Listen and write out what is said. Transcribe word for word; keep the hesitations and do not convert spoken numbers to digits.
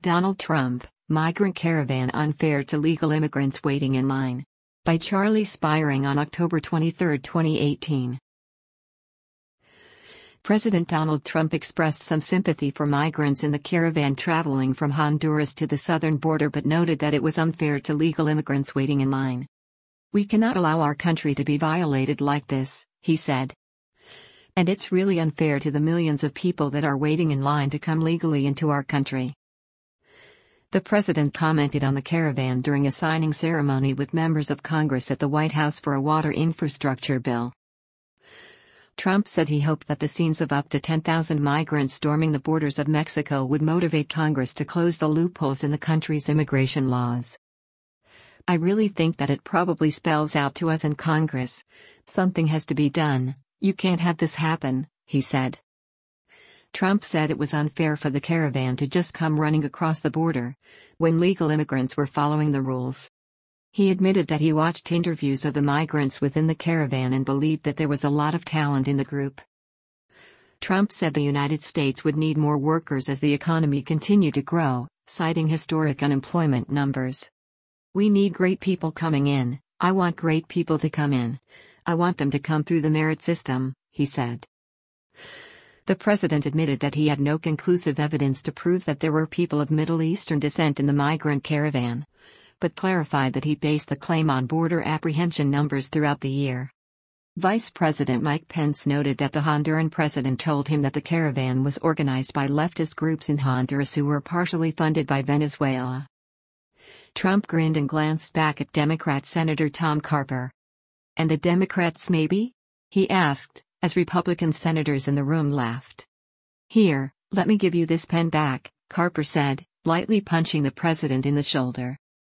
Donald Trump, Migrant Caravan Unfair to Legal Immigrants Waiting in Line. By Charlie Spiring on October twenty-third, twenty eighteen. President Donald Trump expressed some sympathy for migrants in the caravan traveling from Honduras to the southern border but noted that it was unfair to legal immigrants waiting in line. "We cannot allow our country to be violated like this," he said. "And it's really unfair to the millions of people that are waiting in line to come legally into our country." The president commented on the caravan during a signing ceremony with members of Congress at the White House for a water infrastructure bill. Trump said he hoped that the scenes of up to ten thousand migrants storming the borders of Mexico would motivate Congress to close the loopholes in the country's immigration laws. "I really think that it probably spells out to us in Congress. Something has to be done. You can't have this happen," he said. Trump said it was unfair for the caravan to just come running across the border, when legal immigrants were following the rules. He admitted that he watched interviews of the migrants within the caravan and believed that there was a lot of talent in the group. Trump said the United States would need more workers as the economy continued to grow, citing historic unemployment numbers. "We need great people coming in. I want great people to come in. I want them to come through the merit system," he said. The president admitted that he had no conclusive evidence to prove that there were people of Middle Eastern descent in the migrant caravan, but clarified that he based the claim on border apprehension numbers throughout the year. Vice President Mike Pence noted that the Honduran president told him that the caravan was organized by leftist groups in Honduras who were partially funded by Venezuela. Trump grinned and glanced back at Democrat Senator Tom Carper. "And the Democrats maybe?" he asked, as Republican senators in the room laughed. "Here, let me give you this pen back," Carper said, lightly punching the president in the shoulder.